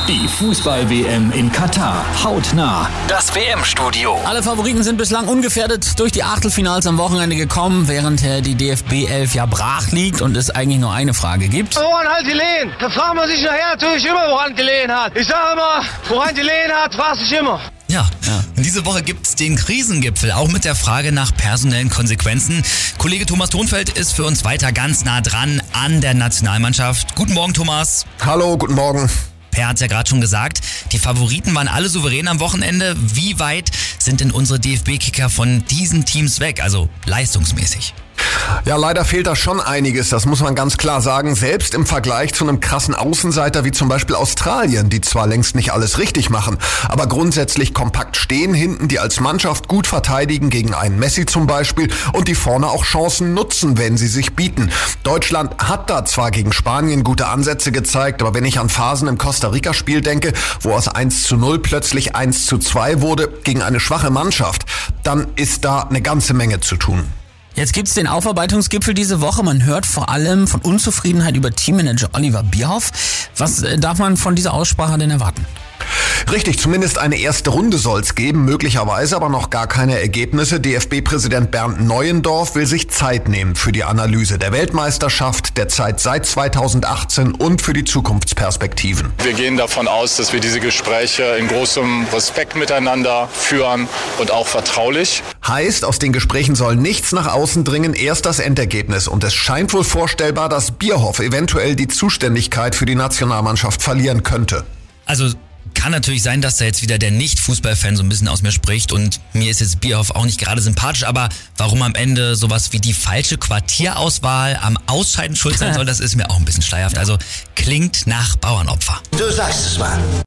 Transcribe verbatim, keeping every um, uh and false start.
Die Fußball-W M in Katar. Hautnah. Das W M-Studio. Alle Favoriten sind bislang ungefährdet durch die Achtelfinals am Wochenende gekommen, während die D F B elf ja brach liegt und es eigentlich nur eine Frage gibt. Woran hat die Lehen? Da fragt man sich nachher natürlich immer, woran die Lehen hat. Ich sage immer, woran die Lehen hat, fragt sich immer. Ja, ja. Und diese Woche gibt's den Krisengipfel, auch mit der Frage nach personellen Konsequenzen. Kollege Thomas Thonfeld ist für uns weiter ganz nah dran an der Nationalmannschaft. Guten Morgen, Thomas. Hallo, guten Morgen. Per hat es ja gerade schon gesagt, die Favoriten waren alle souverän am Wochenende. Wie weit sind denn unsere D F B-Kicker von diesen Teams weg, also leistungsmäßig? Ja, leider fehlt da schon einiges, das muss man ganz klar sagen. Selbst im Vergleich zu einem krassen Außenseiter wie zum Beispiel Australien, die zwar längst nicht alles richtig machen, aber grundsätzlich kompakt stehen hinten, die als Mannschaft gut verteidigen gegen einen Messi zum Beispiel und die vorne auch Chancen nutzen, wenn sie sich bieten. Deutschland hat da zwar gegen Spanien gute Ansätze gezeigt, aber wenn ich an Phasen im Costa-Rica-Spiel denke, wo aus eins zu null plötzlich eins zu zwei wurde gegen eine schwache Mannschaft, dann ist da eine ganze Menge zu tun. Jetzt gibt's den Aufarbeitungsgipfel diese Woche. Man hört vor allem von Unzufriedenheit über Teammanager Oliver Bierhoff. Was darf man von dieser Aussprache denn erwarten? Richtig, zumindest eine erste Runde soll's geben, möglicherweise aber noch gar keine Ergebnisse. D F B-Präsident Bernd Neuendorf will sich Zeit nehmen für die Analyse der Weltmeisterschaft, der Zeit seit zweitausendachtzehn und für die Zukunftsperspektiven. Wir gehen davon aus, dass wir diese Gespräche in großem Respekt miteinander führen und auch vertraulich. Heißt, aus den Gesprächen soll nichts nach außen dringen, erst das Endergebnis. Und es scheint wohl vorstellbar, dass Bierhoff eventuell die Zuständigkeit für die Nationalmannschaft verlieren könnte. Also kann natürlich sein, dass da jetzt wieder der Nicht-Fußballfan so ein bisschen aus mir spricht und mir ist jetzt Bierhoff auch nicht gerade sympathisch, aber warum am Ende sowas wie die falsche Quartierauswahl am Ausscheiden schuld sein soll, das ist mir auch ein bisschen schleierhaft. Also klingt nach Bauernopfer. Du sagst es mal.